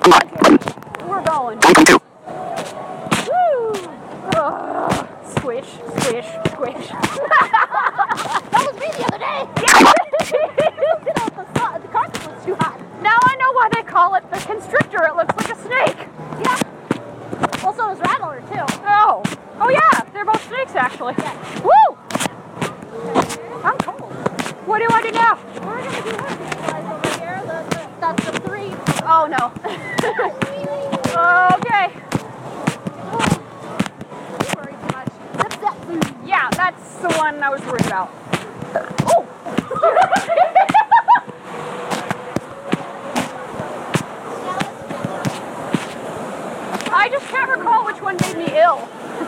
We're going. Woo! Squish, squish, squish. That was me the other day. The carpet was too hot. Now I know why they call it the constrictor. It looks like a snake. Yeah. Also, it was Rattler too. Oh. Oh yeah, they're both snakes actually. Yeah. Woo! I'm cold. What do I do now? We're gonna do one over here. That's the 3. Oh no. Okay. Don't worry too much. That's that food. Yeah, that's the one I was worried about. Oh! I just can't recall which one made me ill.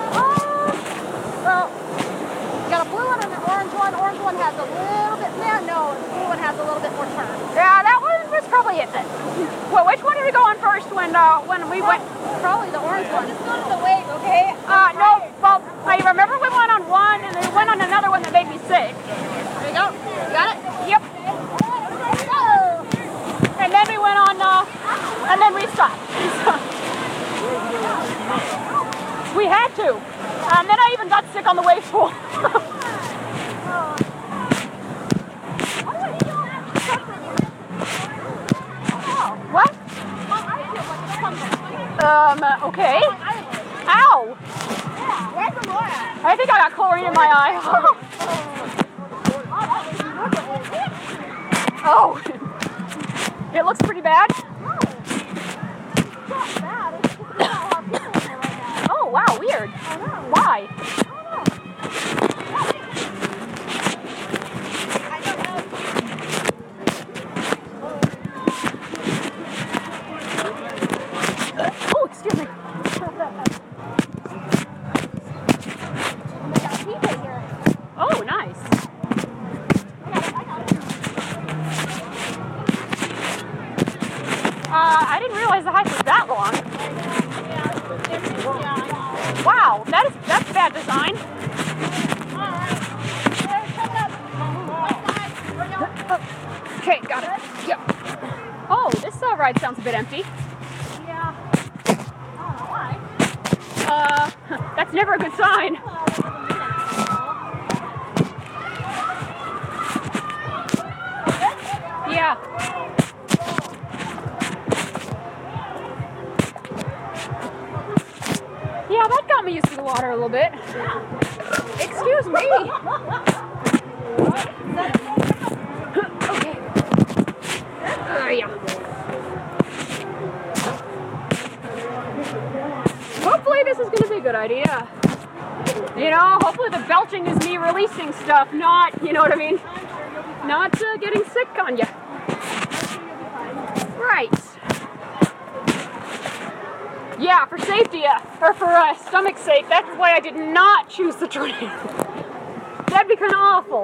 Well, you got a blue one and an orange one. Orange one has a little bit, no, the blue one has a little bit more turn. Yeah, that one was probably it then. Well, which one did we go on first when we went? Probably the orange one. Just go to the wave, okay? No, well, I remember we went on one and then we went on another one that made me sick. There you go. You got it? Yep. Go! And then we went on, and then we stopped. We had to. And then I even got sick on the wave pool. What? Okay. Ow! Where's the Laura? I think I got chlorine in my eye. Oh! It looks pretty bad. Oh, wow, weird. Why? Oh, excuse me. Oh, nice. I didn't realize the hike was that long. Wow, that's bad design. Okay, got it. Yep. Oh, this ride sounds a bit empty. Yeah. I don't know why. That's never a good sign. Yeah. Yeah, that got me used to the water a little bit. Excuse me. Okay. Yeah. Hopefully this is going to be a good idea. You know, hopefully the belching is me releasing stuff, not, you know what I mean? Not getting sick on you. Right. Yeah, for safety, or for stomach's sake, that's why I did not choose the train. That'd be kind of awful.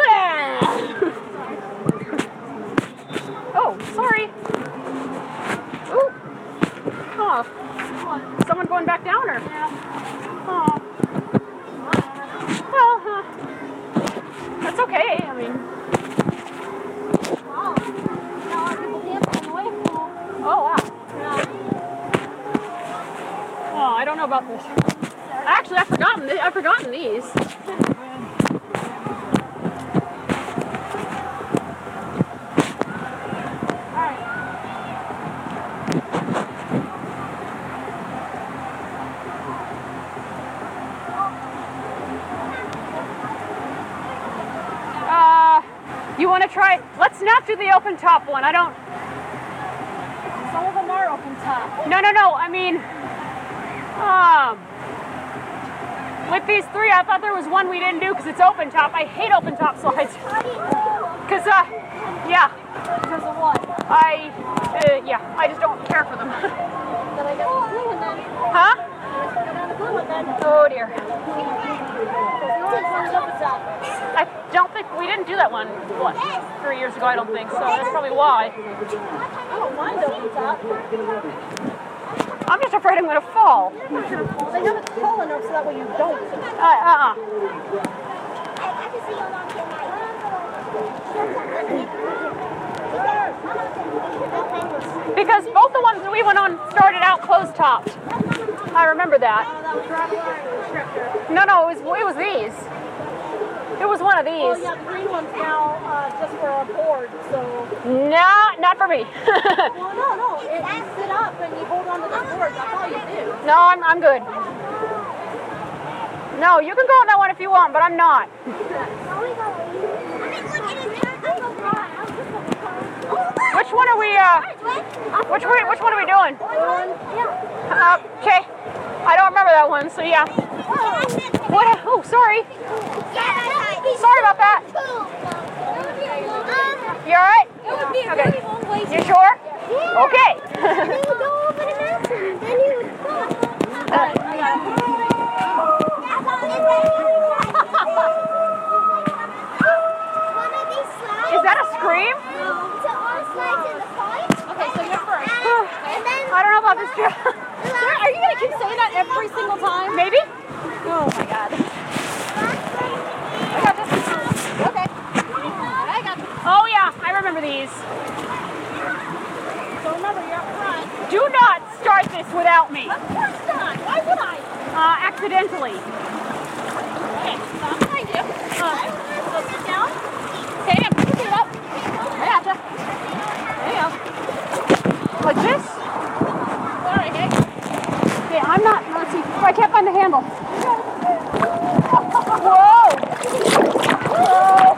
Oh, sorry. Ooh. Oh. Someone going back down, or? Oh. Well, that's okay. I mean. Oh, wow. Oh, I don't know about this. Actually, I've forgotten these. You want to try? Let's not do the open top one. I don't. Some of them are open top. No. I mean, with these 3, I thought there was one we didn't do because it's open top. I hate open top slides. Because, yeah. Because of what? I just don't care for them. Then I got the blue one then. Huh? I got the blue one then. Oh dear. I I don't think we didn't do that one. What? 3 years ago, I don't think. So that's probably why. don't mind open top. I'm just afraid I'm going to fall. They have it tall enough so that way you don't. Because both the ones we went on, started out closed-topped. I remember that. No, it was these. It was one of these. Oh yeah, the green one's now just for a board, so. No, not for me. Well, no, it sit up and you hold on to the board. That's all you do. No, I'm good. No, you can go on that one if you want, but I'm not. Which one are we? Which one are we doing? Okay, I don't remember that one, so yeah. What? Oh, sorry. Sorry about that. You all right? Okay. You sure? Okay. Is that a scream? Okay, so you're first. I don't know about this. Are you going to keep saying that every single time? Maybe? Oh my god. I got this. Okay. I got this. Oh yeah, I remember these. So remember, you're up front. Do not start this without me. Of course not. Why would I? Accidentally. Okay, so I'm behind you. So sit down. Okay, I'm picking it up. I gotcha. There you go. Like this? Alright, hey. Okay, I'm not. Let's see. Oh, I can't find the handle. Whoa! Whoa!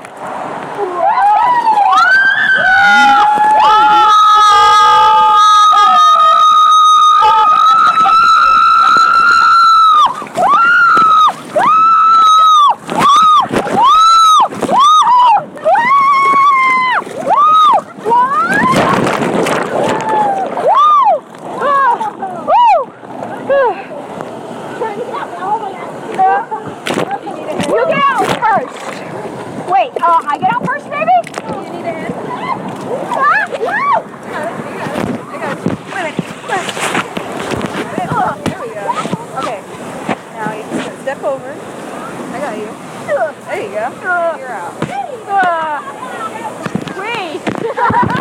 You get out first. Wait, I get out first, maybe? You need a hand? There we go. Okay. Now you just step over. I got you. There you go. You're out. Wait.